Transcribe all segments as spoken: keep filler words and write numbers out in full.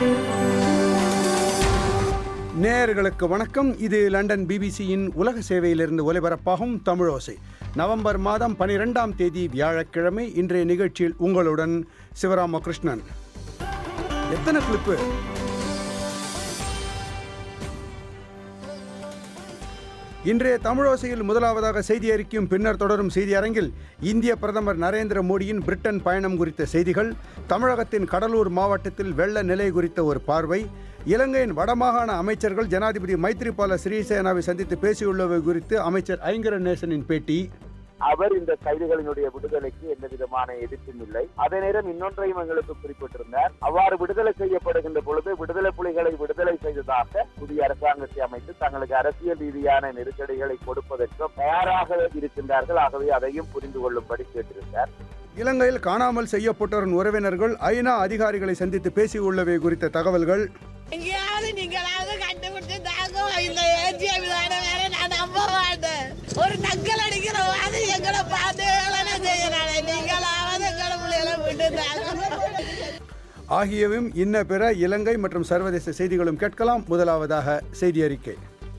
நேயர்களுக்கு வணக்கம். இது லண்டன் பிபிசியின் உலக சேவையிலிருந்து ஒலிபரப்பாகும் தமிழோசை. நவம்பர் மாதம் பனிரெண்டாம் தேதி வியாழக்கிழமை. இன்றைய நிகழ்ச்சியில் உங்களுடன் சிவராமகிருஷ்ணன். எத்தனை கிளிப்பு? இன்றைய தமிழோசையில் முதலாவதாக செய்தி அறிக்கையும் பின்னர் தொடரும் செய்தி அரங்கில் இந்திய பிரதமர் நரேந்திர மோடியின் பிரிட்டன் பயணம் குறித்த செய்திகள், தமிழகத்தின் கடலூர் மாவட்டத்தில் வெள்ள நிலை குறித்த ஒரு பார்வை, இலங்கையின் வடமாகாண அமைச்சர்கள் ஜனாதிபதி மைத்ரிபால சிறிசேனாவை சந்தித்து பேசியுள்ளவை குறித்து அமைச்சர் ஐங்கரன் நேசனின் பேட்டி. அவர் இந்த கைதிகளினுடைய விடுதலைக்கு எந்த விதமான எதிர்ப்பும் இல்லை. அதே நேரம் இன்னொன்றையும் எங்களுக்கு குறிப்பிட்டிருந்தார். அவ்வாறு விடுதலை செய்யப்படுகின்ற பொழுது விடுதலை புலிகளை விடுதலை செய்ததாக புதிய அரசாங்கத்தை அமைத்து தங்களுக்கு அரசியல் ரீதியான நெருக்கடிகளை கொடுப்பதற்கு தயாராக இருக்கின்றார்கள். ஆகவே அதையும் புரிந்து கொள்ளும்படி கேட்டிருந்தார். இலங்கையில் காணாமல் செய்யப்பட்டோரின் உறவினர்கள் ஐநா அதிகாரிகளை சந்தித்து பேசியுள்ளவை குறித்த தகவல்கள். எங்கேயாவது நீங்களாவது கண்டுபிடிச்சு தாங்க, இந்த ஏஜிய விதான வேற நான் நம்ப மாட்டேன். ஒரு நக்கல் அடிக்கிற மாதிரி எங்களை பார்த்து செய்யறாங்க. நீங்களாவது எங்களை பிள்ளைகளை விட்டு தாங்க. ஆகியவையும் இன்ன பிற இலங்கை மற்றும் சர்வதேச செய்திகளும் கேட்கலாம். முதலாவதாக செய்தி அறிக்கை.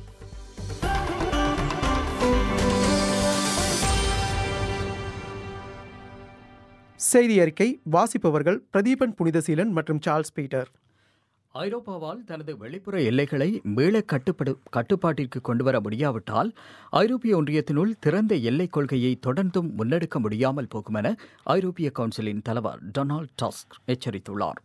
செய்தி அறிக்கை வாசிப்பவர்கள் பிரதீபன் புனிதசீலன் மற்றும் சார்ல்ஸ் பீட்டர். ஐரோப்பாவால் தனது வெளிப்புற எல்லைகளை மீள கட்டுப்படு கட்டுப்பாட்டிற்கு கொண்டுவர முடியாவிட்டால் ஐரோப்பிய ஒன்றியத்தினுள் திறந்த எல்லைக் கொள்கையை தொடர்ந்தும் முன்னெடுக்க முடியாமல் போகும் என ஐரோப்பிய கவுன்சிலின் தலைவர் டொனால்ட் டஸ்க் எச்சரித்துள்ளார்.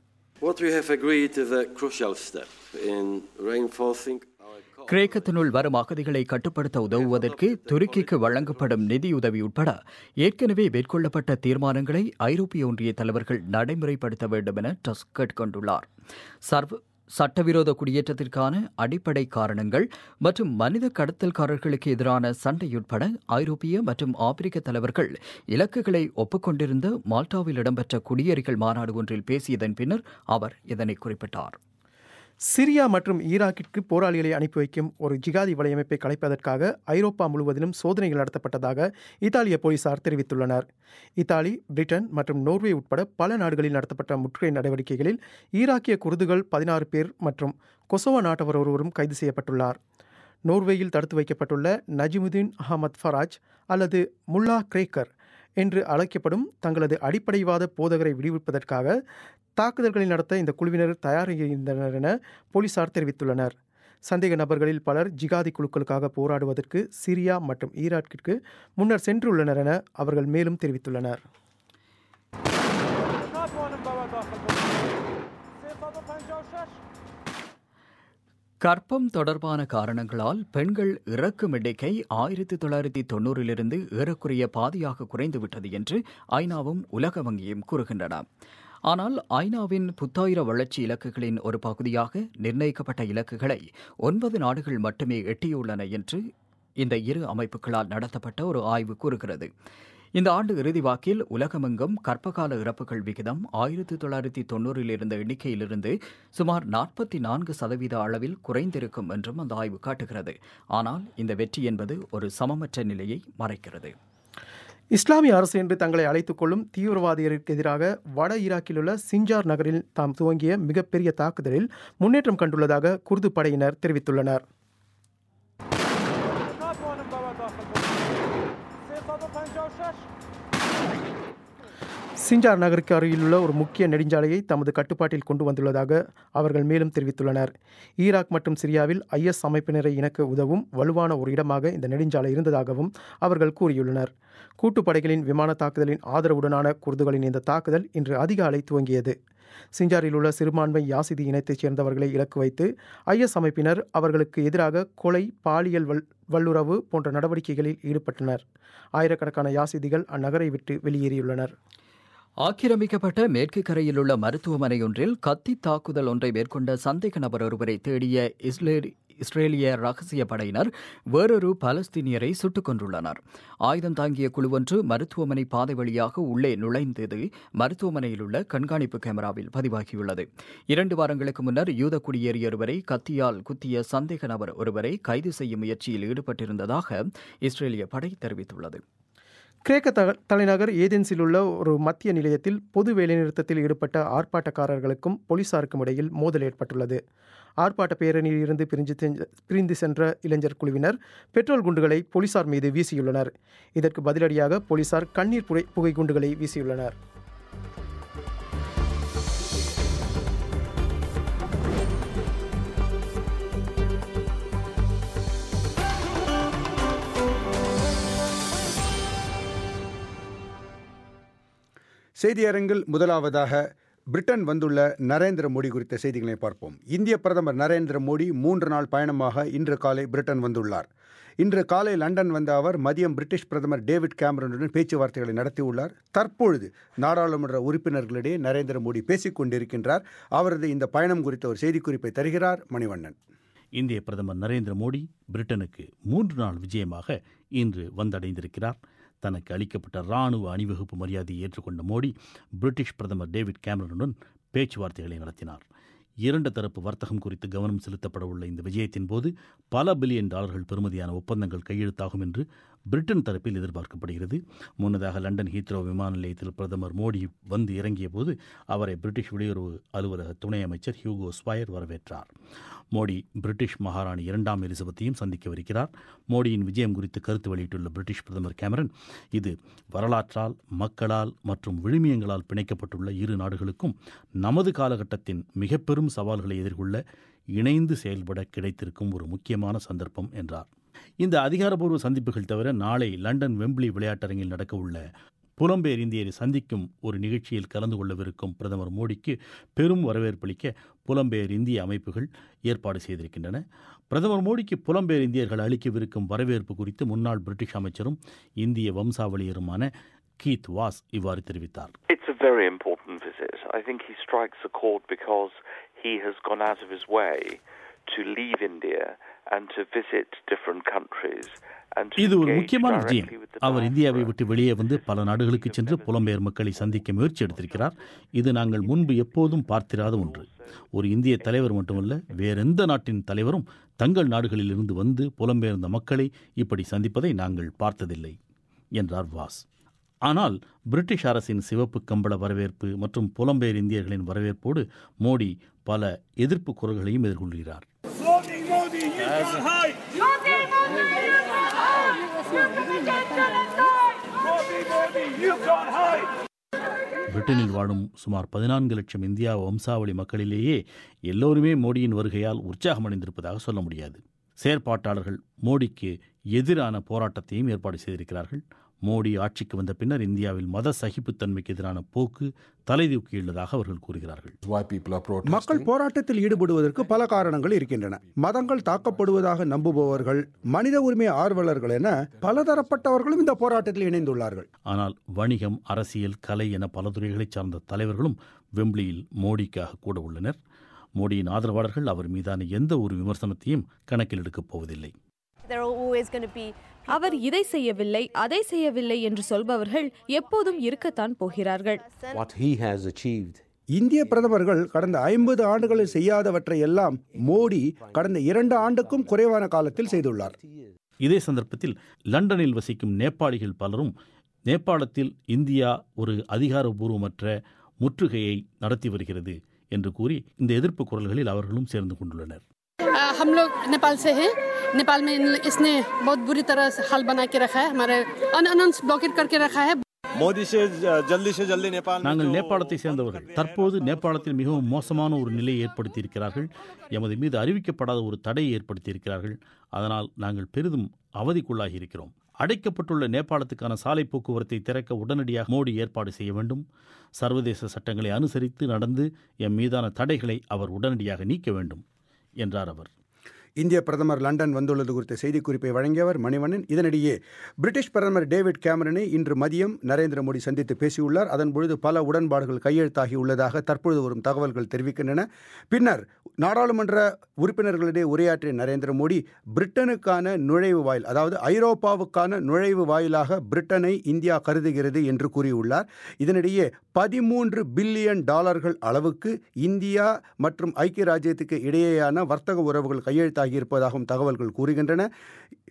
கிரேக்கத்தினுள் வரும் அகதிகளை கட்டுப்படுத்த உதவுவதற்கு துருக்கிக்கு வழங்கப்படும் நிதியுதவி உட்பட ஏற்கனவே மேற்கொள்ளப்பட்ட தீர்மானங்களை ஐரோப்பிய ஒன்றிய தலைவர்கள் நடைமுறைப்படுத்த வேண்டும் என டஸ்க் கேட்டுக்கொண்டுள்ளார். சர்வ சட்டவிரோத குடியேற்றத்திற்கான அடிப்படை காரணங்கள் மற்றும் மனித கடத்தல்காரர்களுக்கு எதிரான சண்டையுட்பட ஐரோப்பிய மற்றும் ஆப்பிரிக்க தலைவர்கள் இலக்குகளை ஒப்புக்கொண்டிருந்த மால்டாவில் இடம்பெற்ற குடியேறிகள் மாநாடு ஒன்றில் பேசியதன் பின்னர் அவர் இதனை குறிப்பிட்டார். சிரியா மற்றும் ஈராக்கிற்கு போராளிகளை அனுப்பி வைக்கும் ஒரு ஜிகாதி வலையமைப்பை கலைப்பதற்காக ஐரோப்பா முழுவதிலும் சோதனைகள் நடத்தப்பட்டதாக இத்தாலிய போலீசார் தெரிவித்துள்ளனர். இத்தாலி, பிரிட்டன் மற்றும் நோர்வே உட்பட பல நாடுகளில் நடத்தப்பட்ட முற்றுகை நடவடிக்கைகளில் ஈராக்கிய குர்துகள் பதினாறு பேர் மற்றும் கொசோவா நாட்டவர் ஒருவரும் கைது செய்யப்பட்டுள்ளார். நோர்வேயில் தடுத்து வைக்கப்பட்டுள்ள நஜிமுதீன் அஹமத் ஃபராஜ் அல்லது முல்லா கிரேக்கர் என்று அழைக்கப்படும் தங்களது அடிப்படைவாத போதகரை விடுவிப்பதற்காக தாக்குதல்களை நடத்த இந்த குழுவினர் தயாராக இருந்தனர் என போலீசார் தெரிவித்துள்ளனர். சந்தேக நபர்களில் பலர் ஜிகாதி குழுக்களுக்காக போராடுவதற்கு சிரியா மற்றும் ஈராக்கிற்கு முன்னர் சென்றுள்ளனர் என அவர்கள் மேலும் தெரிவித்துள்ளனர். கர்ப்பம் தொடர்பான காரணங்களால் பெண்கள் இறக்கும் எண்ணிக்கை ஆயிரத்தி தொள்ளாயிரத்தி தொன்னூறிலிருந்து ஏறக்குறைய பாதியாக குறைந்துவிட்டது என்று ஐநாவும் உலக வங்கியும் கூறுகின்றன. ஆனால் ஐநாவின் புத்தாயிர வளர்ச்சி இலக்குகளின் ஒரு பகுதியாக நிர்ணயிக்கப்பட்ட இலக்குகளை ஒன்பது நாடுகள் மட்டுமே எட்டியுள்ளன என்று இந்த இரு அமைப்புகளால் நடத்தப்பட்ட ஒரு ஆய்வு கூறுகிறது. இந்த ஆண்டு இறுதி வாக்கில் உலகமெங்கும் கர்ப்பகால இறப்புகள் விகிதம் ஆயிரத்தி தொள்ளாயிரத்தி தொன்னூறில் இருந்த எண்ணிக்கையிலிருந்து சுமார் நாற்பத்தி நான்கு சதவீத அளவில் குறைந்திருக்கும் என்றும் அந்த ஆய்வு காட்டுகிறது. ஆனால் இந்த வெற்றி என்பது ஒரு சமமற்ற நிலையை மறைக்கிறது. இஸ்லாமிய அரசு என்று தங்களை அழைத்துக் கொள்ளும் தீவிரவாதிகளுக்கு எதிராக வட ஈராக்கிலுள்ள சிஞ்சார் நகரில் தாம் துவங்கிய மிகப்பெரிய தாக்குதலில் முன்னேற்றம் கண்டுள்ளதாக குர்து படையினர் தெரிவித்துள்ளனர். சிஞ்சார் நகருக்கு அருகிலுள்ள ஒரு முக்கிய நெடுஞ்சாலையை தமது கட்டுப்பாட்டில் கொண்டு வந்துள்ளதாக அவர்கள் மேலும் தெரிவித்துள்ளனர். ஈராக் மற்றும் சிரியாவில் ஐஎஸ் அமைப்பினரை இணக்க உதவும் வலுவான ஒரு இடமாக இந்த நெடுஞ்சாலை இருந்ததாகவும் அவர்கள் கூறியுள்ளனர். கூட்டுப்படைகளின் விமான தாக்குதலின் ஆதரவுடனான குர்துகளின் இந்த தாக்குதல் இன்று அதிகாலை துவங்கியது. சிஞ்சாரில் உள்ள சிறுபான்மை யாசிதி இனத்தைச் சேர்ந்தவர்களை இலக்கு வைத்து ஐஎஸ் அமைப்பினர் அவர்களுக்கு எதிராக கொலை, பாலியல் வல் வல்லுறவு போன்ற நடவடிக்கைகளில் ஈடுபட்டனர். ஆயிரக்கணக்கான யாசிதிகள் அந்நகரை விட்டு வெளியேறியுள்ளனர். ஆக்கிரமிக்கப்பட்ட மேற்கு கரையில் உள்ள மருத்துவமனை ஒன்றில் கத்தி தாக்குதல் ஒன்றை மேற்கொண்ட சந்தேக நபர் ஒருவரை தேடிய இஸ்ரேல் இஸ்ரேலிய ரகசிய படையினர் வேறொரு பாலஸ்தீனியரை சுட்டுக் கொண்டுள்ளனர். ஆயுதம் தாங்கிய குழு ஒன்று மருத்துவமனை பாதை வழியாக உள்ளே நுழைந்தது மருத்துவமனையில் உள்ள கண்காணிப்பு கேமராவில் பதிவாகியுள்ளது. இரண்டு வாரங்களுக்கு முன்னர் யூத குடியேறிய ஒருவரை கத்தியால் குத்திய சந்தேக நபர் ஒருவரை கைது செய்யும் முயற்சியில் ஈடுபட்டிருந்ததாக இஸ்ரேலிய படை தெரிவித்துள்ளது. கிரேக்க த தலைநகர் ஏதென்ஸில் உள்ள ஒரு மத்திய நிலையத்தில் பொது வேலைநிறுத்தத்தில் ஈடுபட்ட ஆர்ப்பாட்டக்காரர்களுக்கும் போலீசாருக்கும் இடையில் மோதல் ஏற்பட்டுள்ளது. ஆர்ப்பாட்ட பேரணியில் இருந்து பிரிஞ்சு பிரிந்து சென்ற இளைஞர் குழுவினர் பெட்ரோல் குண்டுகளை போலீசார் மீது வீசியுள்ளனர். இதற்கு பதிலடியாக போலீசார் கண்ணீர் புகை புகை குண்டுகளை வீசியுள்ளனர். செய்தியரங்கில் முதலாவதாக பிரிட்டன் வந்துள்ள நரேந்திர மோடி குறித்த செய்திகளை பார்ப்போம். இந்திய பிரதமர் நரேந்திர மோடி மூன்று நாள் பயணமாக இன்று காலை பிரிட்டன் வந்துள்ளார். இன்று காலை லண்டன் வந்த அவர் மதியம் பிரிட்டிஷ் பிரதமர் டேவிட் கேமரனுடன் பேச்சுவார்த்தைகளை நடத்தியுள்ளார். தற்பொழுது நாடாளுமன்ற உறுப்பினர்களிடையே நரேந்திர மோடி பேசிக் கொண்டிருக்கின்றார். அவரது இந்த பயணம் குறித்த ஒரு செய்திக்குறிப்பை தருகிறார் மணிவண்ணன். இந்திய பிரதமர் நரேந்திர மோடி பிரிட்டனுக்கு மூன்று நாள் விஜயமாக இன்று வந்தடைந்திருக்கிறார். தனக்கு அளிக்கப்பட்ட இராணுவ அணிவகுப்பு மரியாதையை ஏற்றுக்கொண்ட மோடி பிரிட்டிஷ் பிரதமர் டேவிட் கேமரனுடன் பேச்சுவார்த்தைகளை நடத்தினார். இரண்டு தரப்பு வர்த்தகம் குறித்து கவனம் செலுத்தப்பட உள்ள இந்த விஜயத்தின் போது பல பில்லியன் டாலர்கள் பெறுமதியான ஒப்பந்தங்கள் கையெழுத்தாகும் என்று பிரிட்டன் தரப்பில் எதிர்பார்க்கப்படுகிறது. முன்னதாக லண்டன் ஹீத்ரோ விமான நிலையத்தில் பிரதமர் மோடி வந்து இறங்கிய போது அவரை பிரிட்டிஷ் வெளியுறவு அலுவலக துணை அமைச்சர் ஹியூகோ ஸ்வயர் வரவேற்றார். மோடி பிரிட்டிஷ் மகாராணி இரண்டாம் எலிசபெத்தையும் சந்திக்கவிருக்கிறார். மோடியின் விஜயம் குறித்து கருத்து வெளியிட்டுள்ள பிரிட்டிஷ் பிரதமர் கேமரன், இது வரலாற்றால், மக்களால் மற்றும் விழுமியங்களால் பிணைக்கப்பட்டுள்ள இரு நாடுகளுக்கும் நமது காலகட்டத்தின் மிக பெரும் சவால்களை எதிர்கொள்ள இணைந்து செயல்பட கிடைத்திருக்கும் ஒரு முக்கியமான சந்தர்ப்பம் என்றார். இந்த அதிகாரப்பூர்வ சந்திப்புகள் தவிர நாளை லண்டன் வெம்பிளி விளையாட்டரங்கில் நடக்க உள்ள புலம்பெயர் இந்தியரை சந்திக்கும் ஒரு நிகழ்ச்சியில் கலந்து கொள்ளவிருக்கும் பிரதமர் மோடிக்கு பெரும் வரவேற்பளிக்க புலம்பெயர் இந்திய அமைப்புகள் ஏற்பாடு செய்திருக்கின்றன. பிரதமர் மோடிக்கு புலம்பெயர் இந்தியர்கள் அளிக்கவிருக்கும் வரவேற்பு குறித்து முன்னாள் பிரிட்டிஷ் அமைச்சரும் இந்திய வம்சாவளியருமான கீத் வாஸ் இவ்வாறு தெரிவித்தார். It's a very important visit. I think he strikes a chord because he has gone out of his way to leave India and to visit different countries. இது ஒரு முக்கியமான விஜயம். அவர் இந்தியாவை விட்டு வெளியே வந்து பல நாடுகளுக்கு சென்று புலம்பெயர் மக்களை சந்திக்க முயற்சி எடுத்திருக்கிறார். இது நாங்கள் முன்பு எப்போதும் பார்த்திராத ஒன்று. ஒரு இந்திய தலைவர் மட்டுமல்ல, வேறெந்த நாட்டின் தலைவரும் தங்கள் நாடுகளில் இருந்து வந்து புலம்பெயர்ந்த மக்களை இப்படி சந்திப்பதை நாங்கள் பார்த்ததில்லை என்றார் வாஸ். ஆனால் பிரிட்டிஷ் அரசின் சிவப்பு கம்பள வரவேற்பு மற்றும் புலம்பெயர் இந்தியர்களின் வரவேற்போடு மோடி பல எதிர்ப்பு குரல்களையும் எதிர்கொள்கிறார். பிரிட்டனில் வாழும் சுமார் பதினான்கு லட்சம் இந்தியா வம்சாவளி மக்களிலேயே எல்லோருமே மோடியின் வருகையால் உற்சாகம் அடைந்திருப்பதாக சொல்ல முடியாது. செயற்பாட்டாளர்கள் மோடிக்கு எதிரான போராட்டத்தையும் ஏற்பாடு செய்திருக்கிறார்கள். மோடி ஆட்சிக்கு வந்த பின்னர் இந்தியாவில் மத சகிப்புத்தன்மைக்கு எதிரான போக்கு தலைதூக்கியுள்ளதாக அவர்கள் கூறுகிறார்கள். மக்கள் போராட்டத்தில் ஈடுபடுவதற்கு பல காரணங்கள் இருக்கின்றன. மதங்கள் தாக்கப்படுவதாக நம்புபவர்கள், மனித உரிமை ஆர்வலர்கள் என பலதரப்பட்டவர்களும் இந்த போராட்டத்தில் இணைந்துள்ளார்கள். ஆனால் வணிகம், அரசியல், கலை என பல துறைகளைச் சார்ந்த தலைவர்களும் வெம்பிளியில் மோடிக்காக கூட உள்ளனர். மோடியின் ஆதரவாளர்கள் அவர் மீதான எந்த ஒரு விமர்சனத்தையும் கணக்கில் எடுக்கப் போவதில்லை. அவர் இதை செய்யவில்லை, அதை செய்யவில்லை என்று சொல்பவர்கள் எப்போதும் இருக்கத்தான் போகிறார்கள். இந்திய பிரதமர்கள் கடந்த ஐம்பது ஆண்டுகளில் செய்யாதவற்றை எல்லாம் மோடி கடந்த இரண்டு ஆண்டுக்கும் குறைவான காலத்தில் செய்துள்ளார். இதே சந்தர்ப்பத்தில் லண்டனில் வசிக்கும் நேபாளிகள் பலரும் நேபாளத்தில் இந்தியா ஒரு அதிகாரபூர்வமற்ற முற்றுகையை நடத்தி வருகிறது என்று கூறி இந்த எதிர்ப்பு குரல்களில் அவர்களும் சேர்ந்து கொண்டுள்ளனர். हम लोग नेपाल से हैं. नेपाल में इसने बहुत बुरी तरह से हाल बना के रखा है. हमारे अनाउंस ब्लॉकेट करके रखा है. மோடி से जल्दी से जल्दी नेपाल. நாங்கள் நேபாளத்தை சேர்ந்தவர்கள். தற்போது நேபாளத்தில் மிகவும் மோசமான ஒரு நிலையை ஏற்படுத்தி இருக்கிறார்கள். எமது மீது அறிவிக்கப்படாத ஒரு தடையை ஏற்படுத்தி இருக்கிறார்கள். அதனால் நாங்கள் பெரிதும் அவதிக்குள்ளாகி இருக்கிறோம். அடைக்கப்பட்டுள்ள நேபாளத்துக்கான சாலை போக்குவரத்தை திறக்க உடனடியாக மோடி ஏற்பாடு செய்ய வேண்டும். சர்வதேச சட்டங்களை அனுசரித்து நடந்து எம் மீதான தடைகளை அவர் உடனடியாக நீக்க வேண்டும் என்றார் அவர். இந்திய பிரதமர் லண்டன் வந்துள்ளது குறித்த செய்திக்குறிப்பை வழங்கியவர் மணிவண்ணன். இதனிடையே பிரிட்டிஷ் பிரதமர் டேவிட் கேமரனை இன்று மதியம் நரேந்திர மோடி சந்தித்து பேசியுள்ளார். அதன் பொழுது பல உடன்பாடுகள் கையெழுத்தாகி உள்ளதாக தற்பொழுது வரும் தகவல்கள் தெரிவிக்கின்றன. பின்னர் நாடாளுமன்ற உறுப்பினர்களிடையே உரையாற்றிய நரேந்திர மோடி பிரிட்டனுக்கான நுழைவு வாயில், அதாவது ஐரோப்பாவுக்கான நுழைவு வாயிலாக பிரிட்டனை இந்தியா கருதுகிறது என்று கூறியுள்ளார். இதனிடையே பதிமூன்று பில்லியன் டாலர்கள் அளவுக்கு இந்தியா மற்றும் ஐக்கிய ராஜ்யத்துக்கு இடையேயான வர்த்தக உறவுகள் கையெழுத்தாகி இருப்பதாகவும் தகவல்கள் கூறுகின்றன.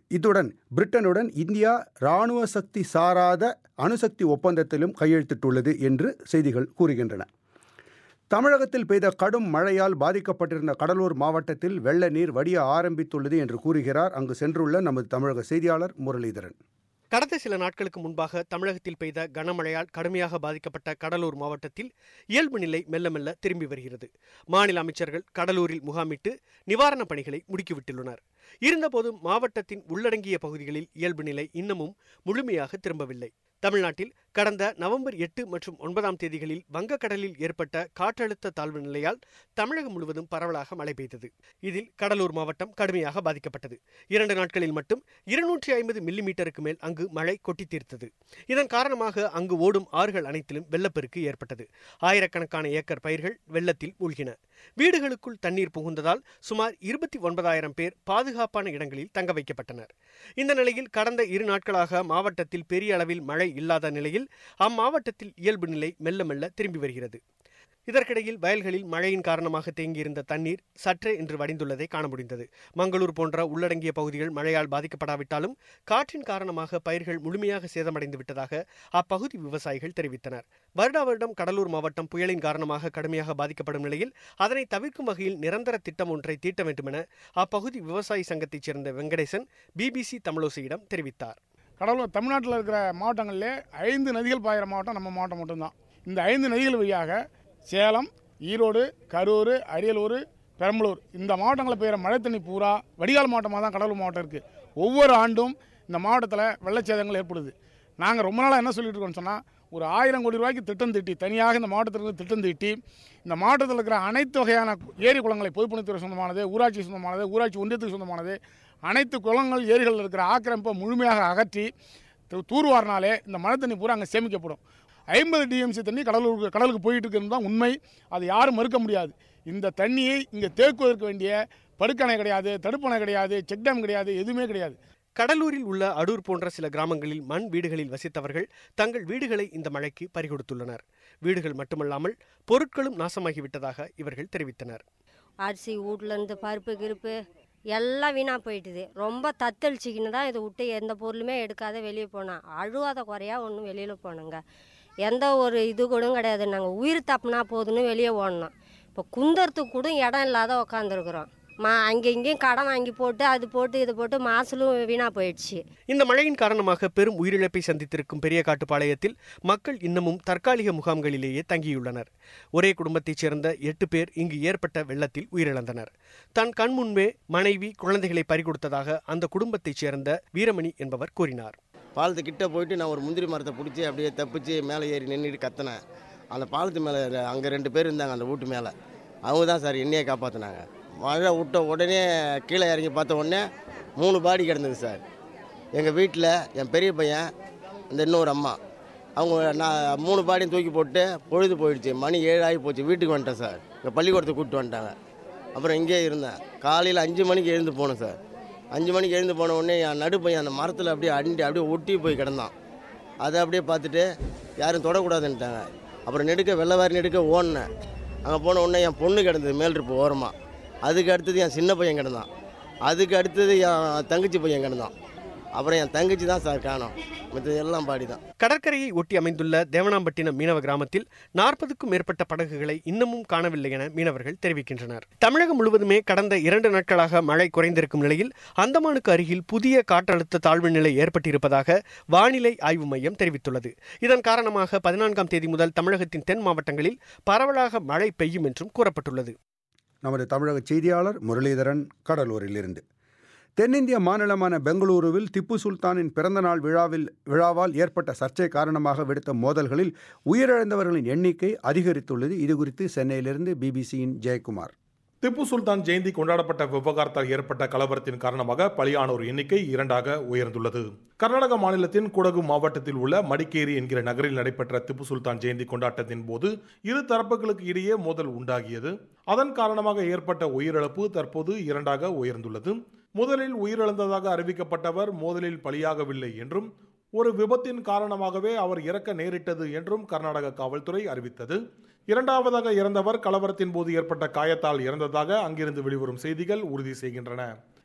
இத்துடன் பிரிட்டனுடன் இந்தியா இராணுவ சக்தி சாராத அணுசக்தி ஒப்பந்தத்திலும் கையெழுத்திட்டுள்ளது என்று செய்திகள் கூறுகின்றன. தமிழகத்தில் பெய்த கடும் மழையால் பாதிக்கப்பட்டிருந்த கடலூர் மாவட்டத்தில் வெள்ள நீர் வடிய ஆரம்பித்துள்ளது என்று கூறுகிறார் அங்கு சென்றுள்ள நமது தமிழக செய்தியாளர் முரளிதரன். கடந்த சில நாட்களுக்கு முன்பாக தமிழகத்தில் பெய்த கனமழையால் கடுமையாக பாதிக்கப்பட்ட கடலூர் மாவட்டத்தில் இயல்பு நிலை மெல்ல மெல்ல திரும்பி வருகிறது. மாநில அமைச்சர்கள் கடலூரில் முகாமிட்டு நிவாரணப் பணிகளை முடுக்கிவிட்டுள்ளனர். இருந்தபோதும் மாவட்டத்தின் உள்ளடங்கிய பகுதிகளில் இயல்பு நிலை இன்னமும் முழுமையாக திரும்பவில்லை. தமிழ்நாட்டில் கடந்த நவம்பர் எட்டு மற்றும் ஒன்பதாம் தேதிகளில் வங்கக்கடலில் ஏற்பட்ட காற்றழுத்த தாழ்வு நிலையால் தமிழகம் முழுவதும் பரவலாக மழை பெய்தது. இதில் கடலூர் மாவட்டம் கடுமையாக பாதிக்கப்பட்டது. இரண்டு நாட்களில் மட்டும் இருநூற்றி ஐம்பது மில்லி மீட்டருக்கு மேல் அங்கு மழை கொட்டி தீர்த்தது. இதன் காரணமாக அங்கு ஓடும் ஆறுகள் அனைத்திலும் வெள்ளப்பெருக்கு ஏற்பட்டது. ஆயிரக்கணக்கான ஏக்கர் பயிர்கள் வெள்ளத்தில் மூழ்கின. வீடுகளுக்குள் தண்ணீர் புகுந்ததால் சுமார் இருபத்தி ஒன்பதாயிரம் பேர் பாதுகாப்பான இடங்களில் தங்க வைக்கப்பட்டனர். இந்த நிலையில் கடந்த இரு நாட்களாக மாவட்டத்தில் பெரிய அளவில் மழை இல்லாத நிலையில் அம்மாவட்டத்தில் இயல்பு நிலை மெல்ல மெல்ல திரும்பி வருகிறது. இதற்கிடையில் வயல்களில் மழையின் காரணமாக தேங்கியிருந்த தண்ணீர் சற்றே இன்று வடிந்துள்ளதை காண முடிந்தது. மங்களூர் போன்ற உள்ளடங்கிய பகுதிகள் மழையால் பாதிக்கப்படாவிட்டாலும் காற்றின் காரணமாக பயிர்கள் முழுமையாக சேதமடைந்து விட்டதாக அப்பகுதி விவசாயிகள் தெரிவித்தனர். வருடா வருடம் கடலூர் மாவட்டம் புயலின் காரணமாக கடுமையாக பாதிக்கப்படும் நிலையில் அதனை தவிர்க்கும் வகையில் நிரந்தர திட்டம் ஒன்றை தீட்ட வேண்டும் என அப்பகுதி விவசாயி சங்கத்தைச் சேர்ந்த வெங்கடேசன் பிபிசி தமிழோசையிடம் தெரிவித்தார். கடலூர் தமிழ்நாட்டில் இருக்கிற மாவட்டங்களிலே ஐந்து நதிகள் பாயிற மாவட்டம் நம்ம மாவட்டம் மட்டும்தான். இந்த ஐந்து நதிகள் வழியாக சேலம், ஈரோடு, கரூர், அரியலூர், பெரம்பலூர் இந்த மாவட்டங்களில் பெய்கிற மழை தண்ணி பூரா வடிகால் மாவட்டமாக தான் கடலூர் மாவட்டம் இருக்குது. ஒவ்வொரு ஆண்டும் இந்த மாவட்டத்தில் வெள்ளச்சேதங்கள் ஏற்படுது. நாங்கள் ரொம்ப நாளாக என்ன சொல்லிட்டு இருக்கோம்னு சொன்னால், ஒரு ஆயிரம் கோடி ரூபாய்க்கு திட்டம் தீட்டி தனியாக இந்த மாவட்டத்திற்கு திட்டம் தீட்டி இந்த மாவட்டத்தில் இருக்கிற அனைத்து வகையான ஏரி குளங்களை பொதுப்பணித்துறை சொந்தமானது, ஊராட்சி சொந்தமானது, ஊராட்சி ஒன்றியத்துக்கு சொந்தமானது, அனைத்து குளங்கள் ஏரிகளில் இருக்கிற ஆக்கிரமிப்பை முழுமையாக அகற்றி தூர்வாரினாலே இந்த மழை தண்ணி பூரா அங்கே சேமிக்கப்படும். ஐம்பது டிஎம்சி தண்ணி கடலூருக்கு கடலுக்கு போயிட்டு இருக்கிறது தான் உண்மை. அது யாரும் மறுக்க முடியாது. இந்த தண்ணியை இங்கே தேக்குவதற்கு வேண்டிய படுக்கணை கிடையாது, தடுப்பணை கிடையாது, செக் டேம் கிடையாது, எதுவுமே கிடையாது. கடலூரில் உள்ள அடூர் போன்ற சில கிராமங்களில் மண் வீடுகளில் வசித்தவர்கள் தங்கள் வீடுகளை இந்த மழைக்கு பறிகொடுத்துள்ளனர். வீடுகள் மட்டுமல்லாமல் பொருட்களும் நாசமாகிவிட்டதாக இவர்கள் தெரிவித்தனர். அரிசி வீட்டிலேருந்து பருப்பு கிருப்பு எல்லாம் வீணாக போயிட்டுது. ரொம்ப தத்தளிச்சிக்கின்னு தான் இதை விட்டு எந்த பொருளுமே எடுக்காத வெளியே போனோம். அழுவாத குறையா ஒன்றும் வெளியில் போனோங்க. எந்த ஒரு இது கூட கிடையாது. நாங்கள் உயிர் தப்புனா போதுன்னு வெளியே ஓடணும். இப்போ குந்தறத்துக்கு கூட இடம் இல்லாத உக்காந்துருக்குறோம். மா அங்கே இங்கேயும் கடன் வாங்கி போட்டு அது போட்டு இது போட்டு மாசலும் வீணாக போயிடுச்சு. இந்த மழையின் காரணமாக பெரும் உயிரிழப்பை சந்தித்திருக்கும் பெரிய காட்டுப்பாளையத்தில் மக்கள் இன்னமும் தற்காலிக முகாம்களிலேயே தங்கியுள்ளனர். ஒரே குடும்பத்தைச் சேர்ந்த எட்டு பேர் இங்கு ஏற்பட்ட வெள்ளத்தில் உயிரிழந்தனர். தன் கண் முன்பே மனைவி குழந்தைகளை பறிகொடுத்ததாக அந்த குடும்பத்தைச் சேர்ந்த வீரமணி என்பவர் கூறினார். பாலத்து கிட்ட போயிட்டு நான் ஒரு முந்திரி மரத்தை பிடிச்சி அப்படியே தப்பிச்சு மேலே ஏறி நின்றுட்டு கத்தினேன். அந்த பாலத்து மேலே அங்கே ரெண்டு பேர் இருந்தாங்க அந்த வீட்டு மேலே. அவங்க தான் சார் என்னையே காப்பாற்றினாங்க. மழை விட்ட உடனே கீழே இறங்கி பார்த்த உடனே மூணு பாடி கிடந்தது சார். எங்கள் வீட்டில் என் பெரிய பையன், இந்த இன்னொரு அம்மா, அவங்க நான் மூணு பாடியும் தூக்கி போட்டு பொழுது போயிடுச்சு. மணி ஏழு ஆகி போச்சு. வீட்டுக்கு வந்துட்டேன் சார். இங்கே பள்ளிக்கூடத்தை கூப்பிட்டு வந்துட்டாங்க. அப்புறம் இங்கே இருந்தேன். காலையில் அஞ்சு மணிக்கு எழுந்து போனேன் சார். அஞ்சு மணிக்கு எழுந்து போன உடனே என் நடு பையன் அந்த மரத்தில் அப்படியே அண்டி அப்படியே ஒட்டி போய் கிடந்தான். அதை அப்படியே பார்த்துட்டு யாரும் தொடக்கூடாதுன்ட்டாங்க. அப்புறம் நெடுக்க வெள்ளவாரி நெடுக்க ஓடினேன். அங்கே போன உடனே என் பொண்ணு கிடந்தது மேல் இருப்பு ஓரமாக. அதுக்கு அடுத்தது என் சின்ன பையன் கிடந்தான். அதுக்கு அடுத்தது என் தங்கச்சி பையன் கிடந்தான். அப்புறம் என் தங்கச்சி தான் சார் காணோம். மற்றது எல்லாம் பாடி தான். கடற்கரையை ஒட்டி அமைந்துள்ள தேவனாம்பட்டினம் மீனவ கிராமத்தில் நாற்பதுக்கும் மேற்பட்ட படகுகளை இன்னமும் காணவில்லை என மீனவர்கள் தெரிவிக்கின்றனர். தமிழகம் முழுவதுமே கடந்த இரண்டு நாட்களாக மழை குறைந்திருக்கும் நிலையில் அந்தமானுக்கு அருகில் புதிய காற்றழுத்த தாழ்வு நிலை ஏற்பட்டிருப்பதாக வானிலை ஆய்வு மையம் தெரிவித்துள்ளது. இதன் காரணமாக பதினான்காம் தேதி முதல் தமிழகத்தின் தென் மாவட்டங்களில் பரவலாக மழை பெய்யும் என்றும் கூறப்பட்டுள்ளது. நமது தமிழக செய்தியாளர் முரளிதரன் கடலூரிலிருந்து. தென்னிந்திய மாநிலமான பெங்களூருவில் திப்பு சுல்தானின் பிறந்தநாள் விழாவில் விழாவால் ஏற்பட்ட சர்ச்சை காரணமாக வெடித்த மோதல்களில் உயிரிழந்தவர்களின் எண்ணிக்கை அதிகரித்துள்ளது. இதுகுறித்து சென்னையிலிருந்து பிபிசியின் ஜெயக்குமார். திப்பு சுல்தான் ஜெயந்தி கொண்டாடப்பட்ட விவகாரத்தால் ஏற்பட்ட கலவரத்தின் காரணமாக பலியானோர் எண்ணிக்கை இரண்டாக உயர்ந்துள்ளது. கர்நாடக மாநிலத்தின் குடகு மாவட்டத்தில் உள்ள மடிக்கேரி என்கிற நகரில் நடைபெற்ற திப்பு சுல்தான் ஜெயந்தி கொண்டாட்டத்தின் போது இரு தரப்புகளுக்கு இடையே மோதல் உண்டாகியது. அதன் காரணமாக ஏற்பட்ட உயிரிழப்பு தற்போது இரண்டாக உயர்ந்துள்ளது. முதலில் உயிரிழந்ததாக அறிவிக்கப்பட்டவர் மோதலில் பலியாகவில்லை என்றும் ஒரு விபத்தின் காரணமாகவே அவர் இறக்க நேரிட்டது என்றும் கர்நாடக காவல்துறை அறிவித்தது. இரண்டாவதாக இறந்தவர் கலவரத்தின் போது ஏற்பட்ட காயத்தால் இறந்ததாக அங்கிருந்து வெளிவரும் செய்திகள் உறுதி செய்கின்றன.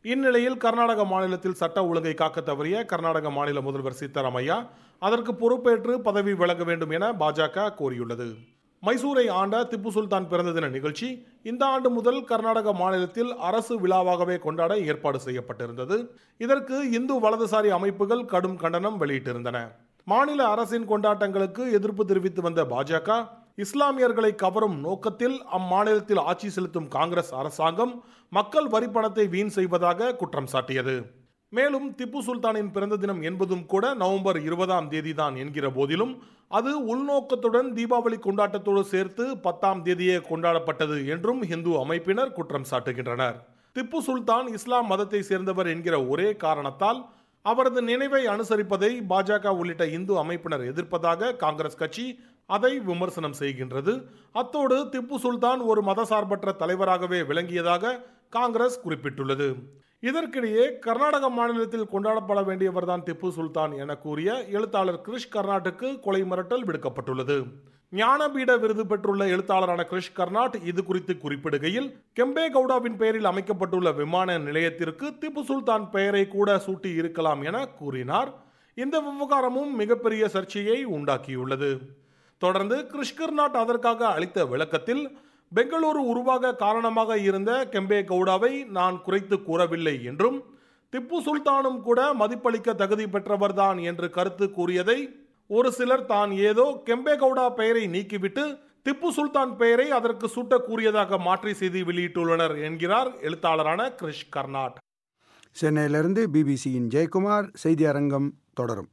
இந்நிலையில் கர்நாடக மாநிலத்தில் சட்ட ஒழுங்கை காக்க தவறிய கர்நாடக மாநில முதல்வர் சித்தராமையா அதற்கு பொறுப்பேற்று பதவி விலக வேண்டும் என பாஜக கோரியுள்ளது. மைசூரை ஆண்ட திப்பு சுல்தான் பிறந்த தின நிகழ்ச்சி இந்த ஆண்டு முதல் கர்நாடக மாநிலத்தில் அரசு விழாவாகவே கொண்டாட ஏற்பாடு செய்யப்பட்டிருந்தது. இதற்கு இந்து வலதுசாரி அமைப்புகள் கடும் கண்டனம் வெளியிட்டிருந்தன. மாநில அரசின் கொண்டாட்டங்களுக்கு எதிர்ப்பு தெரிவித்து வந்த பாஜக இஸ்லாமியர்களை கவரும் நோக்கத்தில் அம்மாநிலத்தில் ஆட்சி செலுத்தும் காங்கிரஸ் அரசாங்கம் மக்கள் வரி பணத்தை வீண் செய்வதாக குற்றம் சாட்டியது. மேலும் திப்பு சுல்தானின் பிறந்த தினம் என்பதும் கூட நவம்பர் இருபதாம் தேதிதான் என்கிற போதிலும் அது உள்நோக்கத்துடன் தீபாவளி கொண்டாட்டத்தோடு சேர்த்து பத்தாம் தேதியே கொண்டாடப்பட்டது என்றும் இந்து அமைப்பினர் குற்றம் சாட்டுகின்றனர். திப்பு சுல்தான் இஸ்லாம் மதத்தை சேர்ந்தவர் என்கிற ஒரே காரணத்தால் அவரது நினைவை அனுசரிப்பதை பாஜக உள்ளிட்ட இந்து அமைப்பினர் எதிர்ப்பதாக காங்கிரஸ் கட்சி அதை விமர்சனம் செய்கின்றது. அத்தோடு திப்பு சுல்தான் ஒரு மதசார்பற்ற தலைவராகவே விளங்கியதாக காங்கிரஸ் குறிப்பிட்டுள்ளது. இதற்கிடையே கர்நாடக மாநிலத்தில் கொண்டாடப்பட வேண்டியவர்தான் திப்பு சுல்தான் என கூறிய எழுத்தாளர் கிரிஷ் கர்நாட்டுக்கு கொலை மிரட்டல் விடுக்கப்பட்டுள்ளது. ஞானபீட விருது பெற்றுள்ள எழுத்தாளரான கிரிஷ் கர்நாட் இது குறித்து குறிப்பிடுகையில், கெம்பே கவுடாவின் பெயரில் அமைக்கப்பட்டுள்ள விமான நிலையத்திற்கு திப்பு சுல்தான் பெயரை கூட சூட்டி இருக்கலாம் என கூறினார். இந்த விவகாரமும் மிகப்பெரிய சர்ச்சையை உண்டாக்கியுள்ளது. தொடர்ந்து கிரிஷ் கர்நாட் அதற்காக அளித்த விளக்கத்தில், பெங்களூரு உருவாக காரணமாக இருந்த கெம்பே கவுடாவை நான் குறைத்து கூறவில்லை என்றும் திப்பு சுல்தானும் கூட மதிப்பளிக்க தகுதி பெற்றவர்தான் என்று கருத்து கூறியதை ஒரு சிலர் தான் ஏதோ கெம்பே கவுடா பெயரை நீக்கிவிட்டு திப்பு சுல்தான் பெயரை அதற்கு சூட்ட கூறியதாக மாற்றி செய்தி வெளியிட்டுள்ளனர் என்கிறார் எழுத்தாளரான கிரிஷ் கர்நாட். சென்னையிலிருந்து பிபிசியின் ஜெயக்குமார். செய்தி அரங்கம் தொடரும்.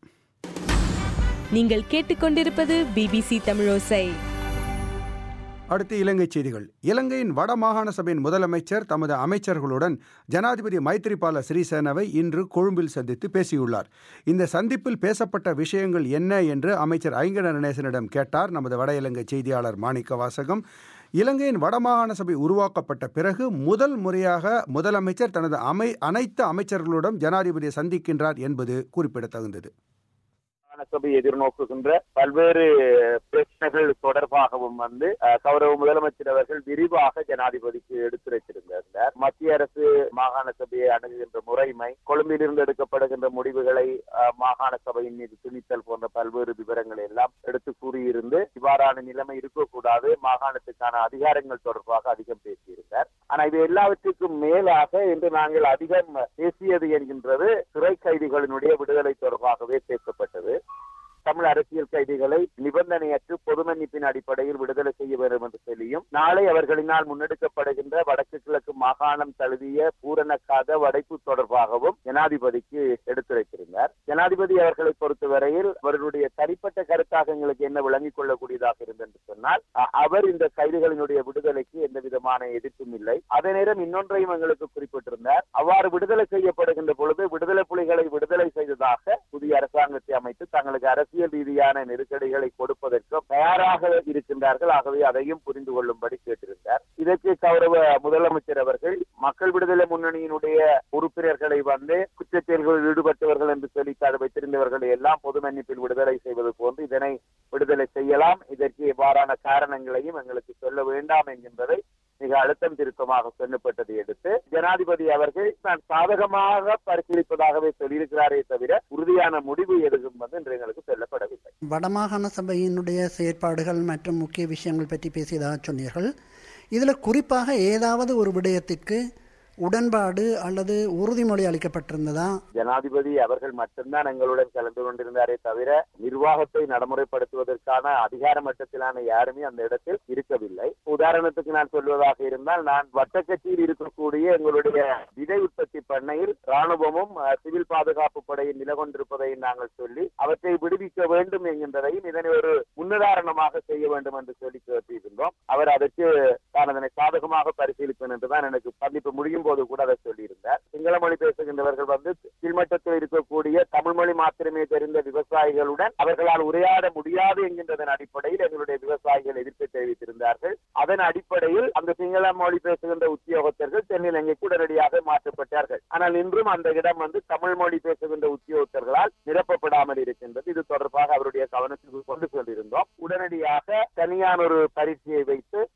நீங்கள் கேட்டுக்கொண்டிருப்பது பிபிசி தமிழோசை. அடுத்து இலங்கை செய்திகள். இலங்கையின் வடமாகாண சபையின் முதலமைச்சர் தமது அமைச்சர்களுடன் ஜனாதிபதி மைத்ரிபால சிறிசேனவை இன்று கொழும்பில் சந்தித்து பேசியுள்ளார். இந்த சந்திப்பில் பேசப்பட்ட விஷயங்கள் என்ன என்று அமைச்சர் ஐங்கர நடேசனிடம் கேட்டார் நமது வட இலங்கை செய்தியாளர் மாணிக்க வாசகம். இலங்கையின் வடமாகாண சபை உருவாக்கப்பட்ட பிறகு முதல் முறையாக முதலமைச்சர் தனது அமை அனைத்து அமைச்சர்களுடன் ஜனாதிபதியை சந்திக்கின்றார் என்பது குறிப்பிடத்தகுந்தது. சபை எதிர்நோக்குகின்ற பல்வேறு பிரச்சனைகள் தொடர்பாகவும் வந்து கௌரவ முதலமைச்சர் அவர்கள் விரிவாக ஜனாதிபதிக்கு எடுத்துரைத்திருந்தார். மத்திய அரசு மாகாண சபையை அணுகுகின்ற முறைமை, கொழும்பில் இருந்து எடுக்கப்படுகின்ற முடிவுகளை மாகாண சபையின் மீது திணித்தல் போன்ற பல்வேறு விவரங்களை எல்லாம் எடுத்து கூறியிருந்து இவ்வாறான நிலைமை இருக்கக்கூடாது, மாகாணத்துக்கான அதிகாரங்கள் தொடர்பாக அதிகம் பேசியிருந்தார். ஆனா இது எல்லாவற்றுக்கும் மேலாக இன்று நாங்கள் அதிகம் பேசியது என்கின்றது சிறை கைதிகளினுடைய விடுதலை தொடர்பாகவே பேசப்பட்டது. தமிழ் அரசியல் கைதிகளை நிபந்தனையற்று பொது மன்னிப்பின் அடிப்படையில் விடுதலை செய்ய வேண்டும் என்று சொல்லியும், நாளை அவர்களினால் முன்னெடுக்கப்படுகின்ற வடக்கு கிழக்கு மாகாணம் தழுவிய பூரணக்காத வடைப்பு தொடர்பாகவும் ஜனாதிபதிக்கு எடுத்துரைத்திருந்தார். ஜனாதிபதி அவர்களை பொறுத்தவரையில் அவர்களுடைய தனிப்பட்ட கருத்தாக எங்களுக்கு என்ன விளங்கிக் கொள்ளக்கூடியதாக இருந்தது சொன்னால், அவர் இந்த கைதிகளினுடைய விடுதலைக்கு எந்த விதமான எதிர்ப்பும் இல்லை. அதே நேரம் இன்னொன்றையும் எங்களுக்கு குறிப்பிட்டிருந்தார். அவ்வாறு விடுதலை செய்யப்படுகின்ற பொழுது விடுதலை புலிகளை விடுதலை செய்ததாக புதிய அரசாங்கத்தை அமைத்து தங்களுக்கு அரசு அரசியல் ரீதியான நெருக்கடிகளை கொடுப்பதற்கும் தயாராக இருக்கின்றார்கள். ஆகவே அதையும் புரிந்து கொள்ளும்படி கேட்டிருந்தார். இதற்கு கௌரவ முதலமைச்சர் அவர்கள் மக்கள் விடுதலை முன்னணியினுடைய உறுப்பினர்களை வந்து குற்றச்செயல்களில் ஈடுபட்டவர்கள் என்று சொல்லி வைத்திருந்தவர்களை எல்லாம் பொது மன்னிப்பில் விடுதலை செய்வது போன்று இதனை விடுதலை செய்யலாம், இதற்கு எவ்வாறான காரணங்களையும் எங்களுக்கு சொல்ல வேண்டாம் என்கின்றதை மிக அழுத்தம் திருத்தமாக சொல்லப்பட்டதை எடுத்து ஜனாதிபதி அவர்கள் நான் சாதகமாக பரிசீலிப்பதாகவே சொல்லியிருக்கிறாரே தவிர உறுதியான முடிவு எதுவும் வந்து இன்று எங்களுக்கு சொல்லப்படவில்லை. வடமாகாண சபையினுடைய செயற்பாடுகள் மற்றும் முக்கிய விஷயங்கள் பற்றி பேசியதாக சொன்னீர்கள். இதில் குறிப்பாக ஏதாவது ஒரு விடயத்திற்கு உடன்பாடு அல்லது உறுதிமொழி அளிக்கப்பட்டிருந்ததா? ஜனாதிபதி அவர்கள் மட்டும்தான் எங்களுடன் கலந்து கொண்டிருந்தாரே தவிர நிர்வாகத்தை நடைமுறைப்படுத்துவதற்கான அதிகார மட்டத்திலான யாருமே அந்த இடத்தில் இருக்கவில்லை. உதாரணத்துக்கு நான் சொல்வதாக இருந்தால், நான் வட்டக்கட்சியில் இருக்கக்கூடிய எங்களுடைய விதை உற்பத்தி பண்ணையில் ராணுவமும் சிவில் பாதுகாப்பு படையில் நிலை கொண்டிருப்பதையும் நாங்கள் சொல்லி அவற்றை விடுவிக்க வேண்டும் என்கின்றதையும் இதனை ஒரு முன்னுதாரணமாக செய்ய வேண்டும் என்று சொல்லி கேட்டிருந்தோம். அவர் அதற்கு நான் அதனை சாதகமாக பரிசீலிப்பேன் என்றுதான் எனக்கு சந்திப்பு முடியும் போது கூட அதை சொல்லியிருந்தார். சிங்கள மொழி பேசுகின்றவர்கள் வந்து கீழ்மட்டத்தில் இருக்கக்கூடிய தமிழ் மொழி மாத்திரமே தெரிந்த விவசாயிகளுடன் அவர்களால் உரையாட முடியாது என்கின்றதன் அடிப்படையில் எங்களுடைய விவசாயிகள் எதிர்ப்பு தெரிவித்திருந்தார்கள். அதன் அடிப்படையில் அந்த சிங்கள மொழி பேசுகின்ற உத்தியோகத்தர்கள் தென்னிலங்கைக்கு உடனடியாக மாற்றப்பட்டார்கள். ஆனால் இன்றும் அந்த இடம் வந்து தமிழ் மொழி பேசுகின்ற உத்தியோகத்தர்களால் நிரப்பப்படாமல் இருக்கின்றது. இது தொடர்பாக அவருடைய கவனத்திற்கு கொண்டு சென்றிருந்தோம். உடனடியாக தனியான ஒரு பரீட்சையை வைத்து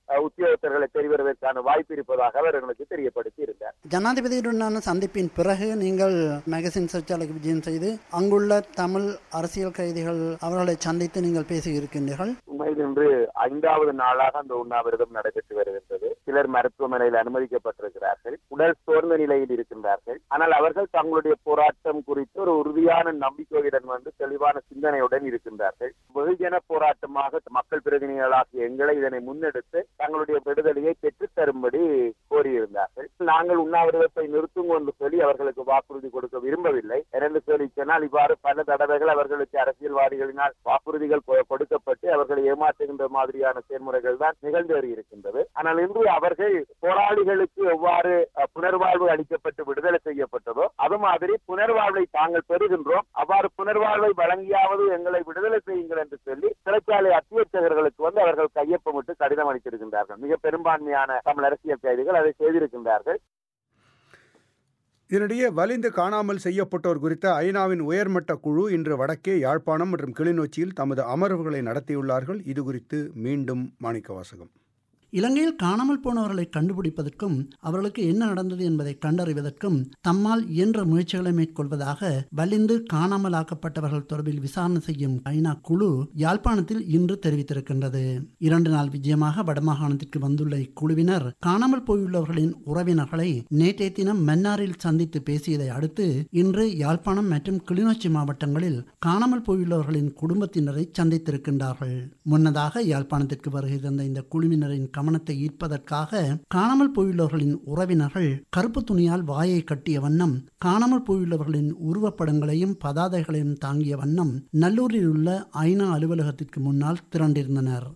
உத்தியோகத்தர்களை தெரிவதற்கான வாய்ப்பு இருப்பதாக அவர் எங்களுக்கு தெரியப்படுத்தி இருந்தார். ஜனாதிபதியுடனான சந்திப்பின் பிறகு நீங்கள் மேகசின் சர்ச்சாலைக்கு விஜயம் செய்து அங்குள்ள தமிழ் அரசியல் கைதிகள் அவர்களை சந்தித்து நீங்கள் பேசி இருக்கின்றீர்கள். உண்மையில் இன்று ஐந்தாவது நாளாக அந்த உண்ணாவிரதம் நடைபெற்று வருகின்றது. சிலர் மருத்துவமனையில் அனுமதிக்கப்பட்டிருக்கிறார்கள், உடல் சோர்ந்த நிலையில் இருக்கின்றார்கள். ஆனால் அவர்கள் தங்களுடைய போராட்டம் குறித்து ஒரு உறுதியான நம்பிக்கையுடன் வந்து தெளிவான சிந்தனையுடன் இருக்கின்றார்கள். வெகுஜன போராட்டமாக மக்கள் பிரதிநிதிகளாகிய எங்களை இதனை முன்னெடுத்து தங்களுடைய விடுதலையை பெற்றுத் தரும்படி கோரியிருந்தார்கள். நாங்கள் உண்ணாவிரதத்தை நிறுத்தும் என்று சொல்லி அவர்களுக்கு வாக்குறுதி கொடுக்க விரும்பவில்லை. இரண்டு சொல்லி சொன்னால் இவ்வாறு பல தடவைகள் அவர்களுக்கு அரசியல்வாதிகளினால் வாக்குறுதிகள் கொடுக்கப்பட்டு அவர்களை ஏமாற்றுகின்ற மாதிரியான செயல்முறைகள் தான் நிகழ்ந்து வருகின்றது. ஆனால் இன்று அவர்கள் போராளிகளுக்கு எவ்வாறு புனர்வாழ்வு அளிக்கப்பட்டு விடுதலை செய்யப்பட்டதோ அது மாதிரி புனர்வாழ்வை தாங்கள் பெறுகின்றோம், அவ்வாறு புனர்வாழ்வை வழங்கியாவது எங்களை விடுதலை செய்யுங்கள் என்று சொல்லி சிறைச்சாலை அத்தியட்சகர்களுக்கு வந்து அவர்கள் கையொப்பமிட்டு கடிதம் அளித்திருக்கின்றார்கள். மிக பெரும்பான்மையான தமிழ் அரசியல் கைதிகள் அதை செய்திருக்கின்றார்கள். இதனிடையே வலிந்து காணாமல் செய்யப்பட்டோர் குறித்த ஐநாவின் உயர்மட்ட குழு இன்று வடக்கே யாழ்ப்பாணம் மற்றும் கிளிநொச்சியில் தமது அமர்வுகளை நடத்தியுள்ளார்கள். இது குறித்து மீண்டும் மாணிக்கவாசகம். இலங்கையில் காணாமல் போனவர்களை கண்டுபிடிப்பதற்கும் அவர்களுக்கு என்ன நடந்தது என்பதை கண்டறிவதற்கும் தம்மால் இயன்ற முயற்சிகளை மேற்கொள்வதாக வலிந்து காணாமல் ஆக்கப்பட்டவர்கள் தொடர்பில் விசாரணை செய்யும் ஐநா குழு யாழ்ப்பாணத்தில் இன்று தெரிவித்திருக்கின்றது. இரண்டு நாள் விஜயமாக வடமாகாணத்திற்கு வந்துள்ள இக்குழுவினர் காணாமல் போயுள்ளவர்களின் உறவினர்களை நேற்றைய தினம் மன்னாரில் சந்தித்து பேசியதை அடுத்து இன்று யாழ்ப்பாணம் மற்றும் கிளிநொச்சி மாவட்டங்களில் காணாமல் போயுள்ளவர்களின் குடும்பத்தினரை சந்தித்திருக்கின்றார்கள். முன்னதாக யாழ்ப்பாணத்திற்கு வருகை தந்த இந்த குழுவினரின் கவனத்தை ஈர்ப்பதற்காக காணாமல் போயுள்ளவர்களின் உறவினர்கள் கருப்பு துணியால் வாயை கட்டிய வண்ணம் காணாமல் போயுள்ளவர்களின் உருவப்படங்களையும் பதாதைகளையும் தாங்கிய வண்ணம் நல்லூரில் உள்ள ஐநா அலுவலகத்திற்கு முன்னால் திரண்டிருந்தனர்.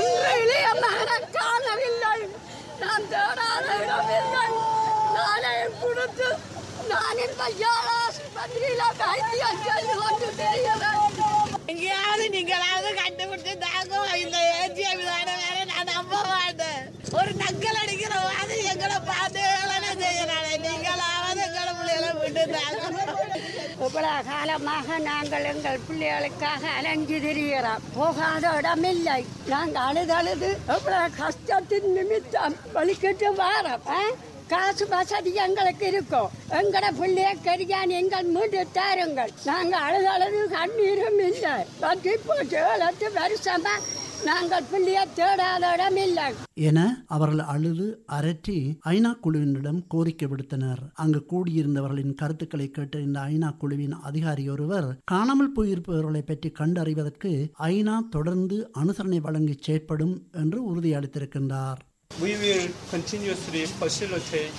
எங்கேயாவது நீங்களாவது கண்டுபிடிச்சு தாங்க, இந்த ஏஜிஎம் தானே வேற நான் நம்ப மாட்டேன். ஒரு நக்கல் அடிக்கிற மாதிரி எங்களை பார்த்து செய்யறாங்க. நீங்களாவது எங்களை பிள்ளைகளை விட்டு தாங்க. இவ்வளவு காலமாக நாங்கள் எங்கள் பிள்ளைகளுக்காக அலைஞ்சு திரிகிறோம். போகாத இடம் இல்லை. நாங்கள் அழுது அழுது எவ்வளவு கஷ்டத்தின் நிமித்தம் வலிக்கிட்டு வாரோம். காசு வசதி எங்களுக்கு இருக்கும். எங்கட பிள்ளைய கரியான் எங்கள் மீண்டு தாருங்கள். நாங்கள் அழுது அழுது கண்ணீரும் இல்லை. இப்போ வருஷமா நாங்கள் பிள்ளைய தேடாத இடம் இல்லை என அவர்கள் அழுது அரற்றி ஐநா குழுவினரிடம் கோரிக்கை விடுத்தனர். அங்கு கூடியிருந்தவர்களின் கருத்துக்களை கேட்டறிந்த ஐநா குழுவின் அதிகாரி ஒருவர் காணாமல் போயிருப்பவர்களை பற்றி கண்டறிவதற்கு ஐநா தொடர்ந்து அனுசரணை வழங்கி செயற்படும் என்று உறுதியளித்திருக்கின்றார். We will continuously facilitate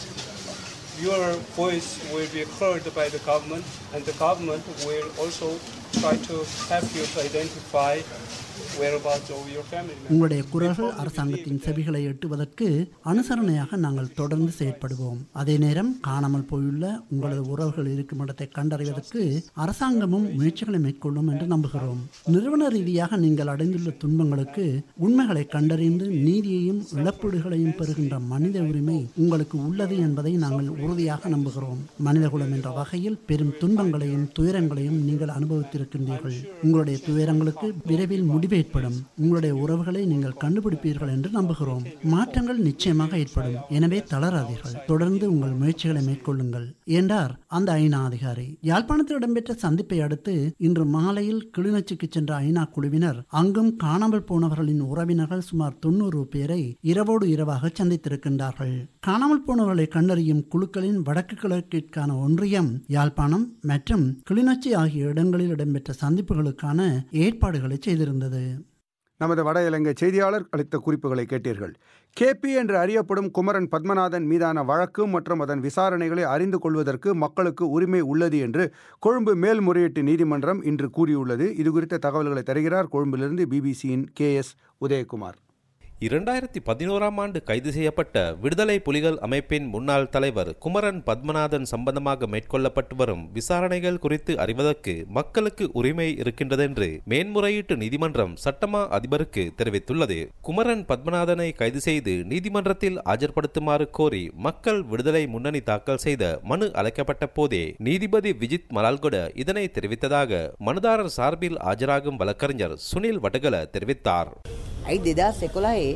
your voice will be heard by the government, and the government will also try to help you to identify whereabouts of your family members. உங்களுடைய குரல்கள் அரசாங்கத்தின் செவிகளை எட்டுவதற்கு அனுசரணையாக நாங்கள் தொடர்ந்து செயற்படுவோம். அதே நேரம் காணாமல் போயுள்ள உங்களது உறவுகள் இருக்கும் இடத்தை கண்டறிவதற்கு அரசாங்கமும் முயற்சிகளை மேற்கொள்ளும் என்று நம்புகிறோம். நிறுவன ரீதியாக நீங்கள் அடைந்துள்ள துன்பங்களுக்கு உண்மைகளை கண்டறிந்து நீதியையும் இழப்பீடுகளையும் பெறுகின்ற மனித உரிமை உங்களுக்கு உள்ளது என்பதை நாங்கள் உறுதியாக நம்புகிறோம். மனிதகுலம் என்ற வகையில் பெரும் துன்பங்களையும் துயரங்களையும் நீங்கள் அனுபவித்திருக்கின்றீர்கள். உங்களுடைய துயரங்களுக்கு விரைவில் முடிவு ஏற்படும். உங்களுடைய உறவுகளை நீங்கள் கண்டுபிடிப்பீர்கள் என்று நம்புகிறோம். மாற்றங்கள் நிச்சயமாக ஏற்படும். எனவே தளராதீர்கள். தொடர்ந்து உங்கள் முயற்சிகளை மேற்கொள்ளுங்கள் என்றார் அந்த ஐநா அதிகாரி. யாழ்ப்பாணத்தில் இடம்பெற்ற சந்திப்பை அடுத்து இன்று மாலையில் கிளிநொச்சிக்கு சென்ற ஐநா குழுவினர் அங்கும் காணாமல் போனவர்களின் உறவினர்கள் சுமார் தொண்ணூறு பேரை இரவோடு இரவாக சந்தித்திருக்கின்றார்கள். காணாமல் போனவர்களை கண்டறியும் குழுக்களின் வடக்கு கிழக்கிற்கான ஒன்றியம் யாழ்ப்பாணம் மற்றும் கிளிநொச்சி ஆகிய இடங்களில் இடம்பெற்ற சந்திப்புகளுக்கான ஏற்பாடுகளை செய்திருந்தது. நமது வட இலங்கை செய்தியாளர் அளித்த குறிப்புகளை கேட்டீர்கள். கேபி என்று அறியப்படும் குமரன் பத்மநாதன் மீதான வழக்கு மற்றும் அதன் விசாரணைகளை அறிந்து கொள்வதற்கு மக்களுக்கு உரிமை உள்ளது என்று கொழும்பு மேல்முறையீட்டு நீதிமன்றம் இன்று கூறியுள்ளது. இதுகுறித்த தகவல்களை தருகிறார் கொழும்பிலிருந்து பிபிசியின் கே எஸ் உதயகுமார். இரண்டாயிரத்தி பதினோராம் ஆண்டு கைது செய்யப்பட்ட விடுதலை புலிகள் அமைப்பின் முன்னாள் தலைவர் குமரன் பத்மநாதன் சம்பந்தமாக மேற்கொள்ளப்பட்டு வரும் விசாரணைகள் குறித்து அறிவதற்கு மக்களுக்கு உரிமை இருக்கின்றதென்று மேன்முறையீட்டு நீதிமன்றம் சட்டமா அதிபருக்கு தெரிவித்துள்ளது. குமரன் பத்மநாதனை கைது செய்து நீதிமன்றத்தில் ஆஜர்படுத்துமாறு கோரி மக்கள் விடுதலை முன்னணி தாக்கல் செய்த மனு அழைக்கப்பட்ட போதே நீதிபதி விஜித் மலால்கொட இதனை தெரிவித்ததாக மனுதாரர் சார்பில் ஆஜராகும் வழக்கறிஞர் சுனில் வடகல தெரிவித்தார். අයි දෙදස් එකොළහේ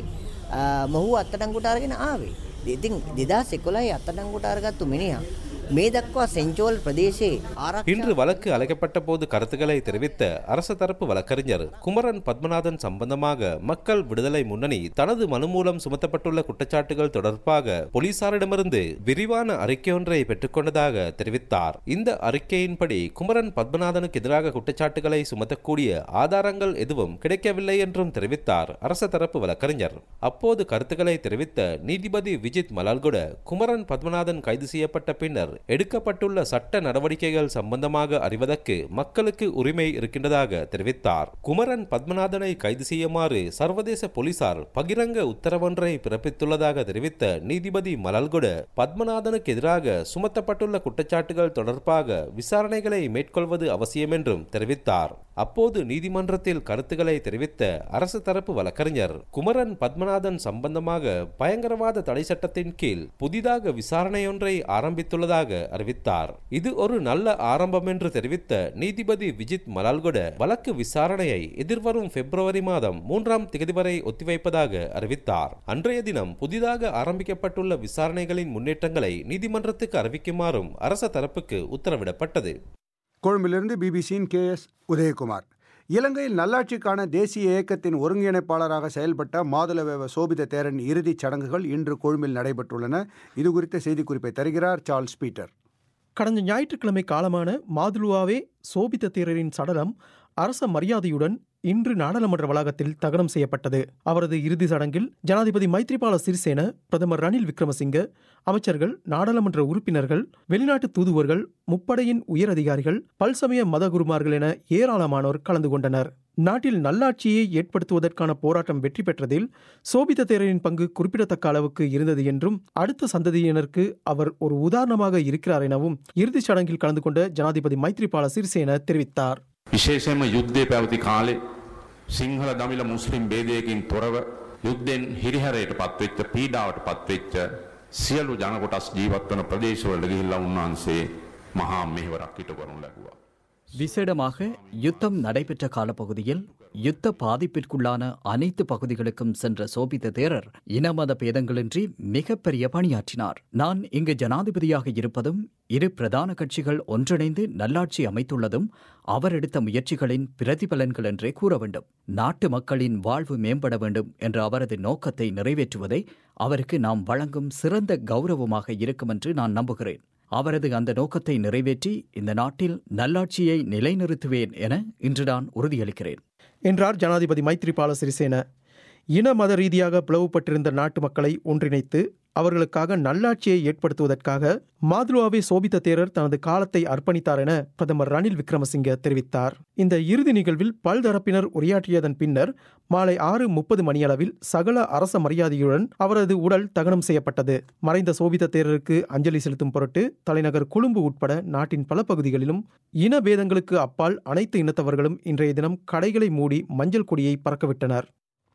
මොහු අත්අඩංගුවට අරගෙන ආවේ. ඉතින් දෙදාස් එකොළහේ අත්අඩංගුවට අරගත්තු මිනිහා මේ දක්වා செஞ்சோல் பிரதேசே இன்று வழக்கு அழைக்கப்பட்ட போது கருத்துக்களை தெரிவித்த அரசு தரப்பு வழக்கறிஞர் குமரன் பத்மநாதன் சம்பந்தமாக மக்கள் விடுதலை முன்னணி தனது மனு மூலம் சுமத்தப்பட்டுள்ள குற்றச்சாட்டுகள் தொடர்பாக போலீசாரிடமிருந்து விரிவான அறிக்கை ஒன்றை பெற்றுக்கொண்டதாக தெரிவித்தார். இந்த அறிக்கையின்படி குமரன் பத்மநாதனுக்கு எதிராக குற்றச்சாட்டுகளை சுமத்தக்கூடிய ஆதாரங்கள் எதுவும் கிடைக்கவில்லை என்றும் தெரிவித்தார் அரசு தரப்பு வழக்கறிஞர். அப்போது கருத்துக்களை தெரிவித்த நீதிபதி விஜித் மலால்குட குமரன் பத்மநாதன் கைது செய்யப்பட்ட பின்னர் எடுக்கப்பட்டுள்ள சட்ட நடவடிக்கைகள் சம்பந்தமாக அறிவதற்கு மக்களுக்கு உரிமை இருக்கின்றதாக தெரிவித்தார். குமரன் பத்மநாதனை கைது செய்யுமாறு சர்வதேச போலீசார் பகிரங்க உத்தரவொன்றை பிறப்பித்துள்ளதாக தெரிவித்த நீதிபதி மலால்குட பத்மநாதனுக்கு எதிராக சுமத்தப்பட்டுள்ள குற்றச்சாட்டுகள் தொடர்பாக விசாரணைகளை மேற்கொள்வது அவசியம் என்றும் தெரிவித்தார். அப்போது நீதிமன்றத்தில் கருத்துக்களை தெரிவித்த அரசு தரப்பு வழக்கறிஞர் குமரன் பத்மநாதன் சம்பந்தமாக பயங்கரவாத தடை சட்டத்தின் கீழ் புதிதாக விசாரணையொன்றை ஆரம்பித்துள்ளதாக அறிவித்தார். இது ஒரு நல்ல ஆரம்பம் என்று தெரிவித்த நீதிபதி விஜித் மலால்குட வழக்கு விசாரணையை எதிர்வரும் பிப்ரவரி மாதம் மூன்றாம் தேதி வரை ஒத்திவைப்பதாக அறிவித்தார். அன்றைய தினம் புதிதாக ஆரம்பிக்கப்பட்டுள்ள விசாரணைகளின் முன்னேற்றங்களை நீதிமன்றத்துக்கு அறிவிக்குமாறும் அரசு தரப்புக்கு உத்தரவிடப்பட்டது. கொழும்பிலிருந்து பிபிசியின் கே எஸ் உதயகுமார். இலங்கையில் நல்லாட்சிக்கான தேசிய இயக்கத்தின் ஒருங்கிணைப்பாளராக செயல்பட்ட மாதுளவேவ சோபித தேரன் இறுதிச் சடங்குகள் இன்று கொழும்பில் நடைபெற்றுள்ளன. இதுகுறித்த செய்திக்குறிப்பை தருகிறார் சார்ல்ஸ் பீட்டர். கடந்த ஞாயிற்றுக்கிழமை காலமான மாதுளுவாவே சோபித தேரரின் சடலம் அரச மரியாதையுடன் இன்று நாடாளுமன்ற வளாகத்தில் தகனம் செய்யப்பட்டது. அவரது இறுதி சடங்கில் ஜனாதிபதி மைத்ரிபால சிறிசேன, பிரதமர் ரணில் விக்ரமசிங்க, அமைச்சர்கள், நாடாளுமன்ற உறுப்பினர்கள், வெளிநாட்டு தூதுவர்கள், முப்படையின் உயர் அதிகாரிகள், பல்சமய மதகுருமார்கள் என ஏராளமானோர் கலந்து கொண்டனர். நாட்டில் நல்லாட்சியை ஏற்படுத்துவதற்கான போராட்டம் வெற்றி பெற்றதில் சோபித தேரரின் பங்கு குறிப்பிடத்தக்க அளவுக்கு இருந்தது என்றும் அடுத்த சந்ததியினருக்கு அவர் ஒரு உதாரணமாக இருக்கிறார் எனவும் இறுதிச் சடங்கில் கலந்து கொண்ட ஜனாதிபதி மைத்ரிபால சிறிசேன தெரிவித்தார். විශේෂයෙන්ම යුද්ධය පැවති කාලේ සිංහල දමිළ මුස්ලිම් ભેදයකින් තොරව යුද්ධෙන් හිරිහැරයට පත්වෙච්ච පීඩාවට පත්වෙච්ච සියලු ජන කොටස් ජීවත් වන ප්‍රදේශවල ගිහිල්ලා උන්වහන්සේ මහා මෙහෙවරක් හිටවනු ලැබුවා. விசேடமாக யுத்தம் நடைபெற்ற காலப்பகுதியில் யுத்த பாதிப்பிற்குள்ளான அனைத்து பகுதிகளுக்கும் சென்ற சோபித தேரர் இனமத பேதங்களின்றி மிகப்பெரிய பணியாற்றினார். நான் இங்கு ஜனாதிபதியாக இருப்பதும் இரு பிரதான கட்சிகள் ஒன்றிணைந்து நல்லாட்சி அமைத்துள்ளதும் அவர் எடுத்த முயற்சிகளின் பிரதிபலன்கள் என்றே கூற வேண்டும். நாட்டு மக்களின் வாழ்வு மேம்பட வேண்டும் என்ற அவரது நோக்கத்தை நிறைவேற்றுவதை அவருக்கு நாம் வழங்கும் சிறந்த கௌரவமாக இருக்கும் என்று நான் நம்புகிறேன். அவரது அந்த நோக்கத்தை நிறைவேற்றி இந்த நாட்டில் நல்லாட்சியை நிலைநிறுத்துவேன் என இன்று நான் உறுதியளிக்கிறேன் என்றார் ஜனாதிபதி மைத்ரிபால சிறிசேன. இன மத ரீதியாக பிளவுபட்டிருந்த நாட்டு மக்களை ஒன்றிணைத்து அவர்களுக்காக நல்லாட்சியை ஏற்படுத்துவதற்காக மாதுளுவாவே சோபித தேரர் தனது காலத்தை அர்ப்பணித்தார் என பிரதமர் ரணில் விக்ரமசிங்க தெரிவித்தார். இந்த இறுதி நிகழ்வில் பல்தரப்பினர் உரையாற்றியதன் பின்னர் மாலை ஆறு முப்பது மணியளவில் சகல அரச மரியாதையுடன் அவரது உடல் தகனம் செய்யப்பட்டது. மறைந்த சோபித தேரருக்கு அஞ்சலி செலுத்தும் பொருட்டு தலைநகர் கொழும்பு உட்பட நாட்டின் பல பகுதிகளிலும் இன பேதங்களுக்கு அப்பால் அனைத்து இனத்தவர்களும் இன்றைய தினம் கடைகளை மூடி மஞ்சள் கொடியை பறக்கவிட்டனர்.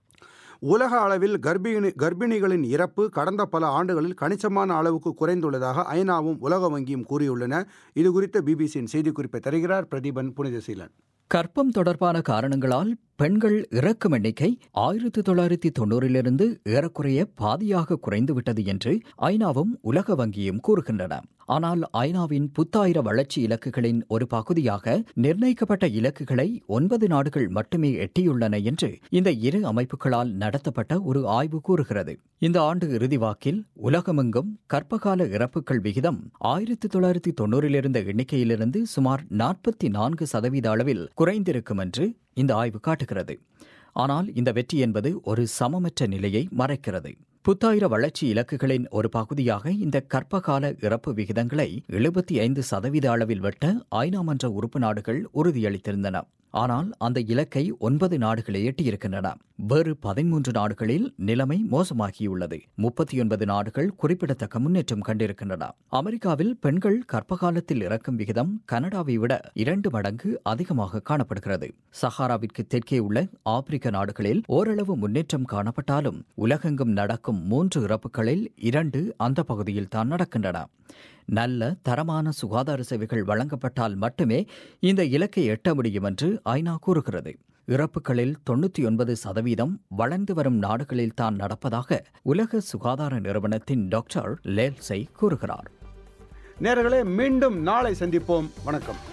உலக அளவில் கர்ப்பிணி கர்ப்பிணிகளின் இறப்பு கடந்த பல ஆண்டுகளில் கணிசமான அளவுக்கு குறைந்துள்ளதாக ஐநாவும் உலக வங்கியும் கூறியுள்ளன. இதுகுறித்த பிபிசியின் செய்திக்குறிப்பை தருகிறார் பிரதீபன் புனிதசீலன். கர்ப்பம் தொடர்பான காரணங்களால் பெண்கள் இறக்கும் எண்ணிக்கை ஆயிரத்தி தொள்ளாயிரத்தி தொன்னூறிலிருந்து ஏறக்குறைய பாதியாக குறைந்துவிட்டது என்று ஐநாவும் உலக வங்கியும் கூறுகின்றன. ஆனால் ஐநாவின் புத்தாயிர வளர்ச்சி இலக்குகளின் ஒரு பகுதியாக நிர்ணயிக்கப்பட்ட இலக்குகளை ஒன்பது நாடுகள் மட்டுமே எட்டியுள்ளன என்று இந்த இரு அமைப்புகளால் நடத்தப்பட்ட ஒரு ஆய்வு கூறுகிறது. இந்த ஆண்டு இறுதி வாக்கில் உலகமெங்கும் கர்ப்பகால இறப்புகள் விகிதம் ஆயிரத்தி தொள்ளாயிரத்தி தொன்னூறிலிருந்த எண்ணிக்கையிலிருந்து சுமார் நாற்பத்தி நான்கு சதவீத அளவில் குறைந்திருக்கும் என்று இந்த ஆய்வு காட்டுகிறது. ஆனால் இந்த வெற்றி என்பது ஒரு சமமற்ற நிலையை மறைக்கிறது. புத்தாயிர வளர்ச்சி இலக்குகளின் ஒரு பகுதியாக இந்த கர்ப்பகால இறப்பு விகிதங்களை எழுபத்தி ஐந்து சதவீத அளவில் வெட்ட ஐநா மன்ற உறுப்பு நாடுகள் உறுதியளித்திருந்தன. ஆனால் அந்த இலக்கை ஒன்பது நாடுகளை எட்டியிருக்கின்றன. வேறு பதிமூன்று நாடுகளில் நிலைமை மோசமாகியுள்ளது. முப்பத்தி ஒன்பது நாடுகள் குறிப்பிடத்தக்க முன்னேற்றம் கண்டிருக்கின்றன. அமெரிக்காவில் பெண்கள் கர்ப்பகாலத்தில் இறக்கும் விகிதம் கனடாவை விட இரண்டு மடங்கு அதிகமாக காணப்படுகிறது. சஹாராவிற்கு தெற்கே உள்ள ஆப்பிரிக்க நாடுகளில் ஓரளவு முன்னேற்றம் காணப்பட்டாலும் உலகெங்கும் நடக்கும் மூன்று இறப்புகளில் இரண்டு அந்த பகுதியில் தான் நடக்கின்றன. நல்ல தரமான சுகாதார சேவைகள் வழங்கப்பட்டால் மட்டுமே இந்த இலக்கை எட்ட முடியும் என்று ஐநா கூறுகிறது. இறப்புகளில் தொன்னூற்றி ஒன்பது சதவீதம் வளர்ந்து வரும் நாடுகளில் தான் நடப்பதாக உலக சுகாதார நிறுவனத்தின் டாக்டர் லேல்சை கூறுகிறார். நேயர்களே, மீண்டும் நாளை சந்திப்போம். வணக்கம்.